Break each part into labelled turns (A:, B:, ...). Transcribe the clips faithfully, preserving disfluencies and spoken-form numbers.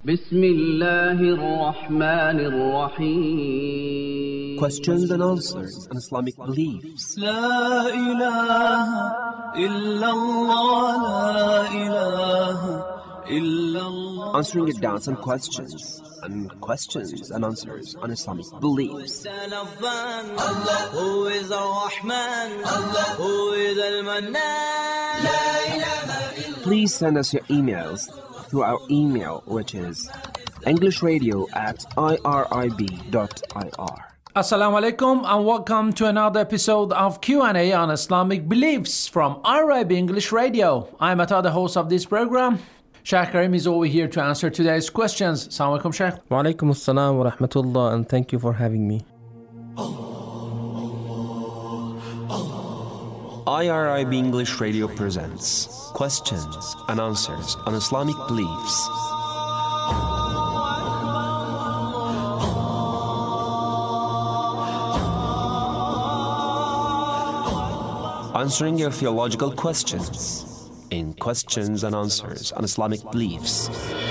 A: بسم الله الرحمن الرحيم.
B: Questions and answers on Islamic beliefs.
C: لا إله إلا الله لا إله إلا الله.
B: Answering your doubts and questions and questions and answers on Islamic beliefs.
C: Allah, who is Ar-Rahman, Allah, who is Al-Mannan. لا إله إلا.
B: Please send us your emails through our email, which is englishradio at irib dot ir.
D: Assalamu alaikum and welcome to another episode of Q and A on Islamic beliefs from I R I B English Radio. I'm Ata, the host of this program. Sheikh Karim is over here to answer today's questions. Assalamu alaikum, Sheikh.
E: Wa alaikum assalam wa rahmatullah, and thank you for having me.
B: I R I B English Radio presents Questions and Answers on Islamic Beliefs. Answering your theological questions in Questions and Answers on Islamic Beliefs.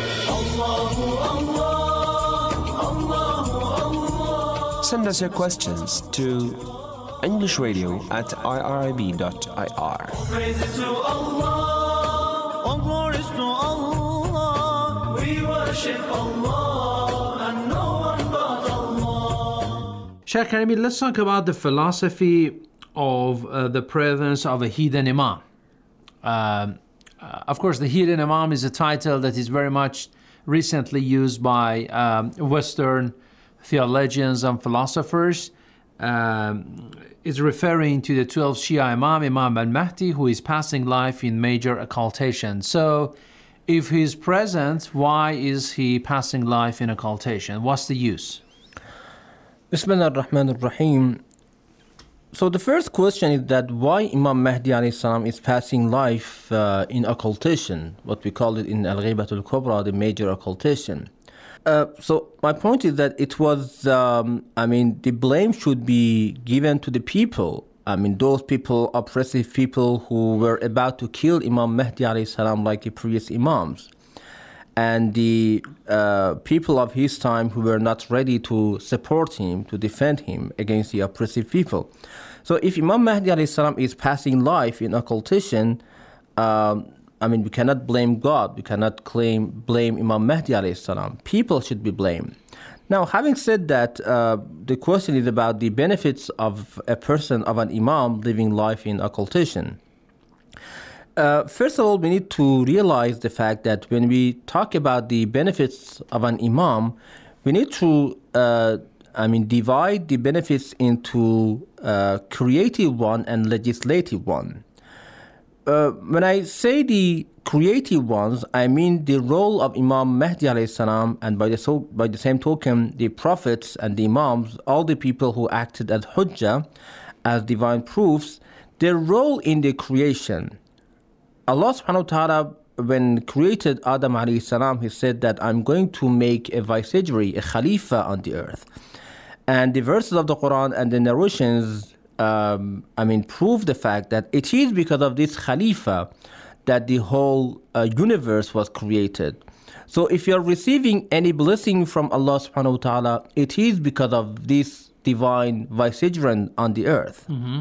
B: Send us your questions to englishradio at irib dot ir.
C: Praises to Allah, all glories to Allah. We worship Allah and no one but Allah.
D: Sheikh Karim, let's talk about the philosophy of uh, the presence of a hidden imam. Um, uh, of course, the hidden imam is a title that is very much recently used by um, Western theologians and philosophers. Um, is referring to the twelfth Shia Imam, Imam al-Mahdi, who is passing life in major occultation. So, if he is present, why is he passing life in occultation? What's the use?
E: Bismillah ar-Rahman ar-Rahim. So the first question is that why Imam Mahdi alayhi salam is passing life uh, in occultation, what we call it in Al-Ghibatul Kubra, the major occultation. Uh, so my point is that it was, um, I mean, the blame should be given to the people. I mean, those people, oppressive people who were about to kill Imam Mahdi alayhi salam like the previous Imams. And the uh, people of his time who were not ready to support him, to defend him against the oppressive people. So if Imam Mahdi alayhi salam is passing life in occultation, um, I mean, we cannot blame God. We cannot claim blame Imam Mahdi alayhi salam. People should be blamed. Now, having said that, uh, the question is about the benefits of a person, of an imam, living life in occultation. Uh, first of all, we need to realize the fact that when we talk about the benefits of an imam, we need to, uh, I mean, divide the benefits into uh, creative one and legislative one. Uh, when I say the creative ones, I mean the role of Imam Mahdi alayhi salam, and by the, so, by the same token, the prophets and the imams, all the people who acted as hujjah, as divine proofs, their role in the creation. Allah subhanahu wa ta'ala, when created Adam alayhi salam, he said that I'm going to make a vicegerent, a khalifa on the earth. And the verses of the Quran and the narrations Um, I mean, prove the fact that it is because of this Khalifa that the whole uh, universe was created. So if you're receiving any blessing from Allah subhanahu wa ta'ala, it is because of this divine vicegerent on the earth. Mm-hmm.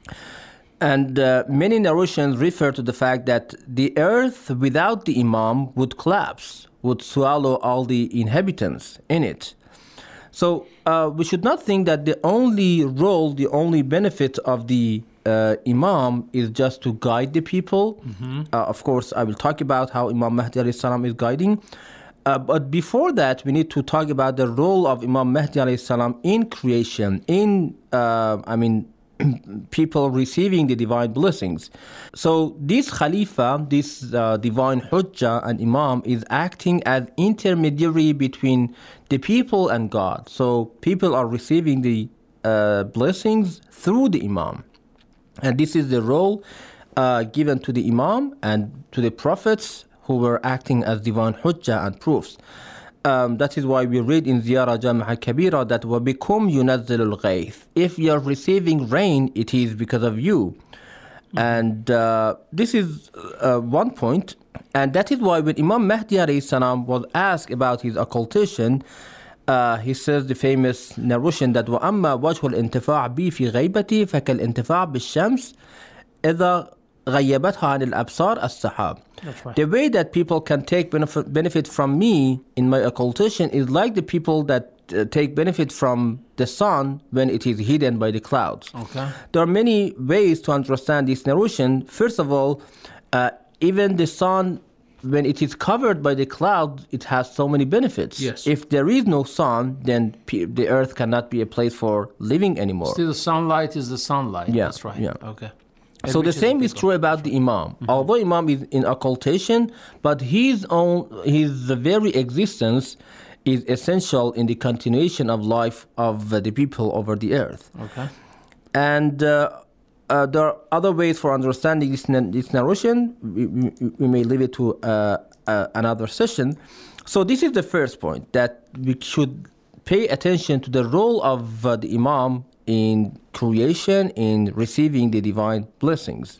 E: And uh, many narrations refer to the fact that the earth without the Imam would collapse, would swallow all the inhabitants in it. So uh, we should not think that the only role, the only benefit of the uh, Imam is just to guide the people. Mm-hmm. Uh, of course, I will talk about how Imam Mahdi alayhi salam is guiding. Uh, but before that, we need to talk about the role of Imam Mahdi alayhi salam in creation, in, uh, I mean, people receiving the divine blessings. So this Khalifa, this uh, divine Hujjah and Imam is acting as intermediary between the people and God. So people are receiving the uh, blessings through the Imam. And this is the role uh, given to the Imam and to the prophets who were acting as divine Hujjah and proofs. Um, that is why we read in Ziyara Jami'a Kabira that وَبِكُمْ يُنَزِّلُ الْغَيْثِ. If you are receiving rain, it is because of you. And uh, this is uh, one point. And that is why when Imam Mahdi alayhi salam was asked about his occultation, uh, he says the famous narration that وَأَمَّا وَجْهُ الْإِنْتِفَاعِ بِي فِي غَيْبَتِي فَكَالْإِنْتِفَاعِ بِالشَّمْسِ إِذَا غَيَّبَتْهَا عَنِ الْأَبْصَارِ السَّحَابِ.
D: That's right.
E: The way that people can take benefit, benefit from me in my occultation is like the people that uh, take benefit from the sun when it is hidden by the clouds.
D: Okay.
E: There are many ways to understand this narration. First of all, uh, even the sun, when it is covered by the cloud, it has so many benefits.
D: Yes.
E: If there is no sun, then p- the earth cannot be a place for living anymore.
D: Still, the sunlight is the sunlight.
E: Yeah,
D: That's right.
E: yeah.
D: Okay.
E: So
D: It
E: the
D: reaches
E: same is
D: people.
E: true about the Imam. Mm-hmm. Although Imam is in occultation, but his own, his very existence is essential in the continuation of life of uh, the people over the earth.
D: Okay.
E: And uh, uh, there are other ways for understanding this, na- this narration. We, we, we may leave it to uh, uh, another session. So this is the first point, that we should pay attention to the role of uh, the Imam in creation, in receiving the divine blessings.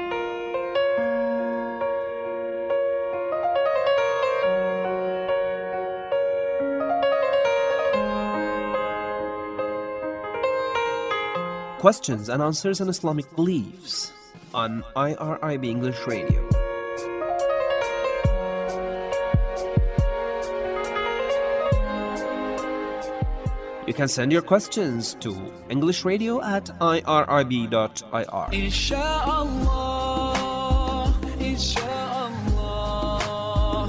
B: Questions and answers on Islamic beliefs on I R I B English Radio. You can send your questions to englishradio at I R I B dot I R.
C: Inshallah, inshallah,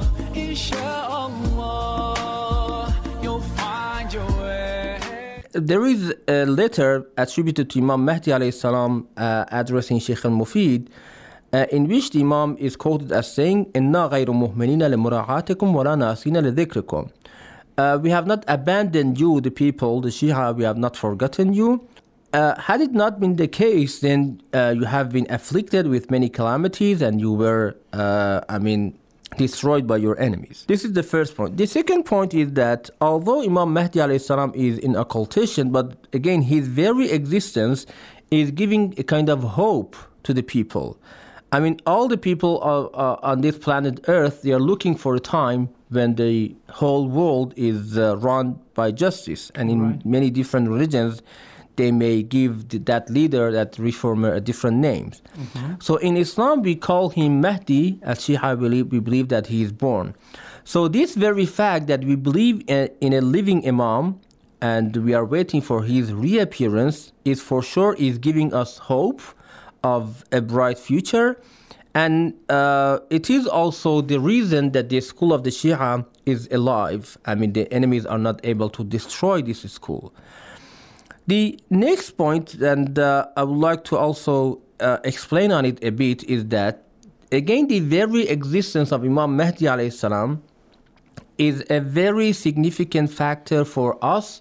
C: inshallah, you'll find your way.
E: There is a letter attributed to Imam Mahdi alayhi salam uh, addressing Sheikh al-Mufid, uh, in which the Imam is quoted as saying, إِنَّا غَيْرُ مُهْمِنِينَ لِمُرَاعَاتِكُمْ وَلَا نَاسِينَ لِذِكْرِكُمْ. Uh, we have not abandoned you, the people, the Shia, we have not forgotten you. Uh, had it not been the case, then uh, you have been afflicted with many calamities and you were, uh, I mean, destroyed by your enemies. This is the first point. The second point is that although Imam Mahdi alayhi salam is in occultation, but again, his very existence is giving a kind of hope to the people. I mean, all the people are, uh, on this planet Earth, they are looking for a time when the whole world is uh, run by justice. And in
D: Right.
E: many different religions, they may give th- that leader, that reformer, a different names.
D: Mm-hmm.
E: So in Islam, we call him Mahdi. As Shia, we believe, we believe that he is born. So this very fact that we believe in, in a living Imam and we are waiting for his reappearance is for sure is giving us hope of a bright future. And uh, it is also the reason that the school of the Shia is alive. I mean, the enemies are not able to destroy this school. The next point, and uh, I would like to also uh, explain on it a bit, is that, again, the very existence of Imam Mahdi alayhi salam is a very significant factor for us,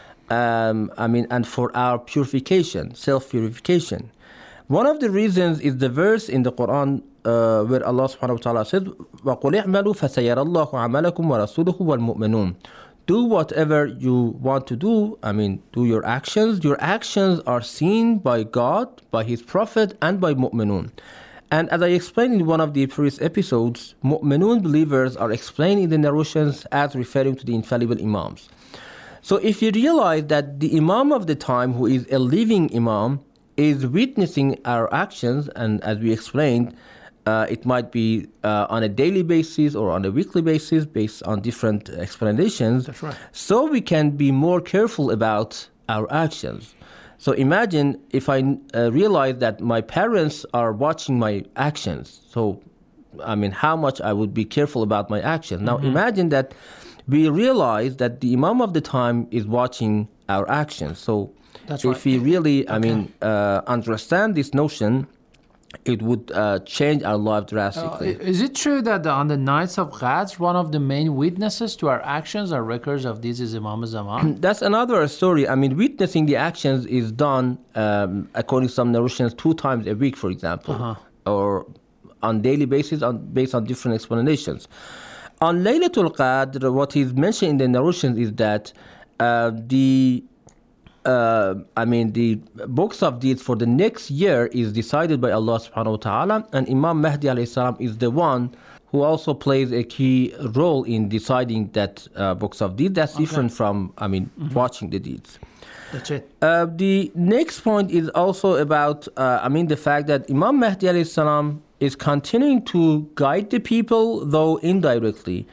E: um, I mean, and for our purification, self-purification. One of the reasons is the verse in the Quran uh, where Allah subhanahu wa ta'ala said, وَقُلْ اعْمَلُوا فَسَيَرَ اللَّهُ عَمَلَكُمْ وَرَسُولُهُ وَالْمُؤْمِنُونَ. Do whatever you want to do, I mean, do your actions. Your actions are seen by God, by His Prophet, and by mu'minun. And as I explained in one of the previous episodes, mu'minun believers are explained in the narrations as referring to the infallible imams. So if you realize that the imam of the time, who is a living imam, is witnessing our actions, and as we explained, uh, it might be uh, on a daily basis or on a weekly basis based on different explanations.
D: That's right.
E: So we can be more careful about our actions. So imagine if I uh, realize that my parents are watching my actions. So, I mean, how much I would be careful about my actions. Now,
D: Mm-hmm.
E: imagine that we realize that the imam of the time is watching our actions. So,
D: That's
E: if
D: right.
E: we really, I mean, uh, understand this notion, it would uh, change our life
D: Uh,
E: drastically.
D: is it true that on the nights of Qadr, one of the main witnesses to our actions are records of this is Imam Zaman?
E: That's another story. I mean, witnessing the actions is done, um, according to some narrations, two times a week, for example,
D: Uh-huh.
E: or on daily basis, on, based on different explanations. On Laylatul Qadr, what is mentioned in the narrations is that uh, the uh, I mean, the books of deeds for the next year is decided by Allah subhanahu wa ta'ala, and Imam Mahdi alayhi salam is the one who also plays a key role in deciding that uh, books of deeds. That's okay. different from, I mean, mm-hmm. watching the deeds.
D: That's it.
E: Uh, the next point is also about, uh, I mean, the fact that Imam Mahdi alayhi salam is continuing to guide the people, though indirectly.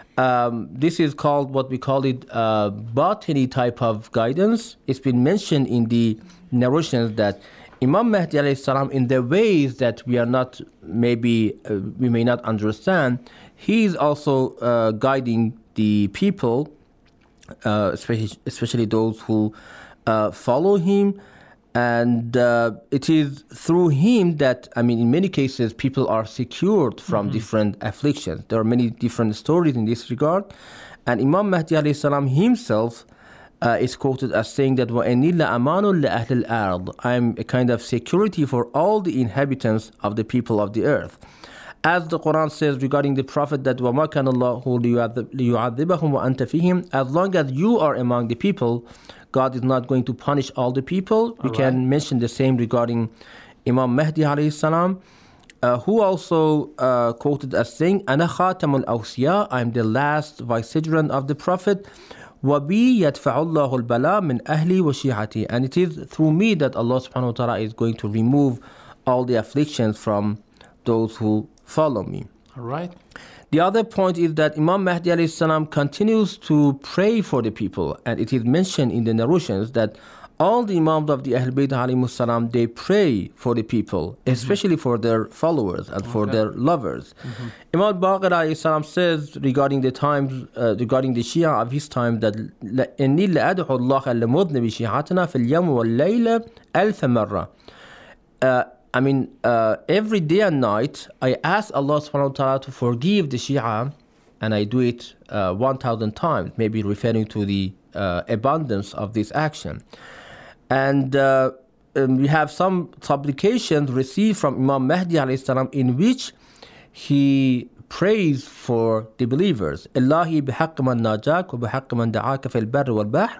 E: Um, this is called what we call it uh, batini type of guidance. It's been mentioned in the narrations that Imam Mahdi alayhi salam, in the ways that we are not, maybe uh, we may not understand, he is also uh, guiding the people, uh, especially, especially those who uh, follow him. And uh, it is through him that, I mean, in many cases, people are secured from mm-hmm. different afflictions. There are many different stories in this regard. And Imam Mahdi alayhi salam himself uh, is quoted as saying that وَإِنِّي لَأَمَانٌ لَأَهْلِ الْأَرْضِ, I'm a kind of security for all the inhabitants of the people of the earth. As the Quran says regarding the Prophet that وَمَا كَانَ اللَّهُ لِيُعَذِّبَهُمْ وَأَنْتَ فِيهِمْ, as long as you are among the people, God is not going to punish all the people. All we right. can mention the same regarding Imam Mahdi alayhi salam, uh, who also uh, quoted as saying, أَنَا خَاتَمُ الْأَوْسِيَاءِ, I am the last vicegerent of the Prophet. وَبِي يَدْفَعُ اللَّهُ الْبَلَاءَ مِنْ أَهْلِي وَشِيعَتِي, and it is through me that Allah subhanahu wa ta'ala is going to remove all the afflictions from those who follow me.
D: All right.
E: The other point is that Imam Mahdi alayhi salam continues to pray for the people, and it is mentioned in the narrations that all the Imams of the Ahl Bayt alayhi salam, they pray for the people, especially mm-hmm. for their followers and okay. for their lovers. Mm-hmm. Imam Baqir alayhi salam says regarding the times, uh, regarding the Shia of his time, that إِنِّي لَأَدْعُ اللَّهَ لَمُذْنِبِ شِيعَتِنَا فِي الْيَوْمِ وَاللَّيْلَ أَلْفَ مَرَّةٍ. I mean, uh, every day and night, I ask Allah subhanahu wa ta'ala to forgive the Shia, and I do it uh, one thousand times, maybe referring to the uh, abundance of this action. And uh, um, we have some supplications received from Imam Mahdi alayhi salam in which he prays for the believers. Allahi bihaqq man najak wa bihaqq man da'aka fil barr wal bahr.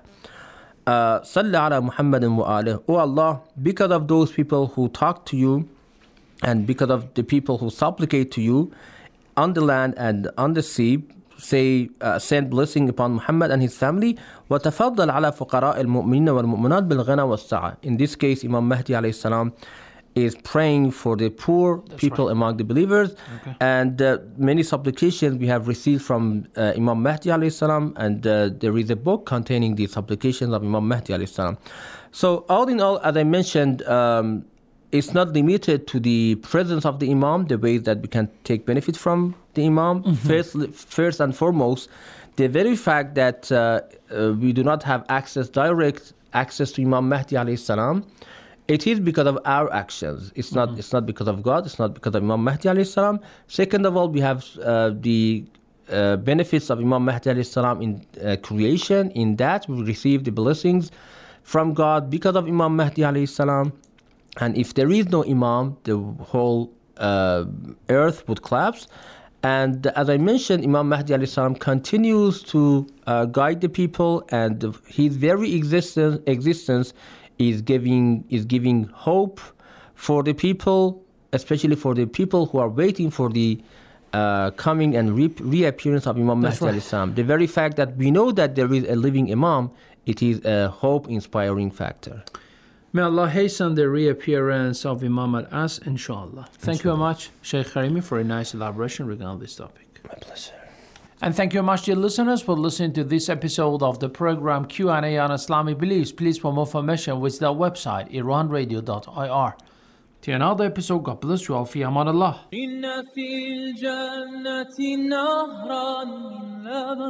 E: Uh, Salli ala Muhammadin wa alih. Oh Allah, because of those people who talk to you, and because of the people who supplicate to you on the land and on the sea, say, uh, send blessing upon Muhammad and his family. وَتَفَضَّلْ عَلَى فُقَرَاءِ الْمُؤْمِنِينَ وَالْمُؤْمِنَاتِ بِالْغِنَى وَالسَّعَةِ. In this case, Imam Mahdi alayhi salam is praying for the poor That's people right. among the believers. Okay. And uh, many supplications we have received from uh, Imam Mahdi alayhi salam, and uh, there is a book containing the supplications of Imam Mahdi alayhi salam. So all in all, as I mentioned, um, it's not limited to the presence of the Imam, the ways that we can take benefit from the Imam. Mm-hmm. First, first and foremost, the very fact that uh, uh, we do not have access, direct access to Imam Mahdi alayhi salam, it is because of our actions. It's not. Mm-hmm. It's not because of God. It's not because of Imam Mahdi alayhi salam. Second of all, we have uh, the uh, benefits of Imam Mahdi alayhi salam in uh, creation. In that, we receive the blessings from God because of Imam Mahdi alayhi salam. And if there is no Imam, the whole uh, earth would collapse. And as I mentioned, Imam Mahdi alayhi salam continues to uh, guide the people, and his very existence existence. is giving is giving hope for the people, especially for the people who are waiting for the uh, coming and re- reappearance of Imam Mahdi alayhi salam. The very fact that we know that there is a living Imam, it is a hope-inspiring factor.
D: May Allah hasten the reappearance of Imam al-As, inshallah. Thank inshallah. you very much, Sheikh Karimi, for a nice elaboration regarding this topic.
E: My pleasure.
D: And thank you very much, dear listeners, for listening to this episode of the program Q and A on Islamic Beliefs. Please, for more information, visit our website, iran radio dot I R. Till another episode, God bless you all. Fi aman Allah.
C: Inna fil jannati nahran min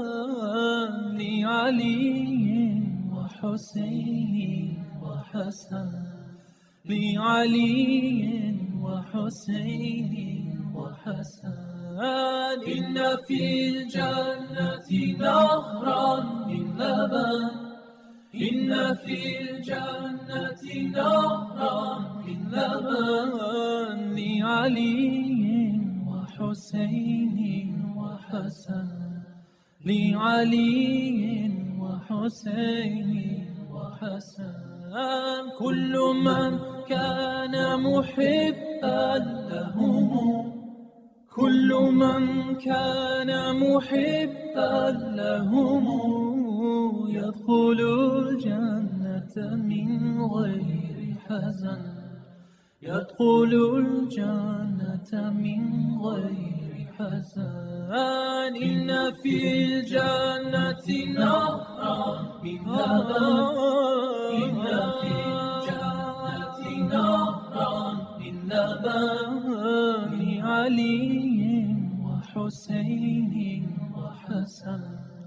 C: laban li Ali wa Husayn wa Hasan li Ali wa Husayn wa Hasan. إن في الجنة نهرا من لبن إن في الجنة نهرا من لبن لعلي وحسين وحسن لعلي وحسين وحسن حسن كل من كان محبا لهم كل من كان محبا لهم يدخل الجنة من غير حزن يدخل الجنة من غير حزن إن في الجنة نهرا من لبن إن في الجنة نهرا من لبن علي وحسين وحسن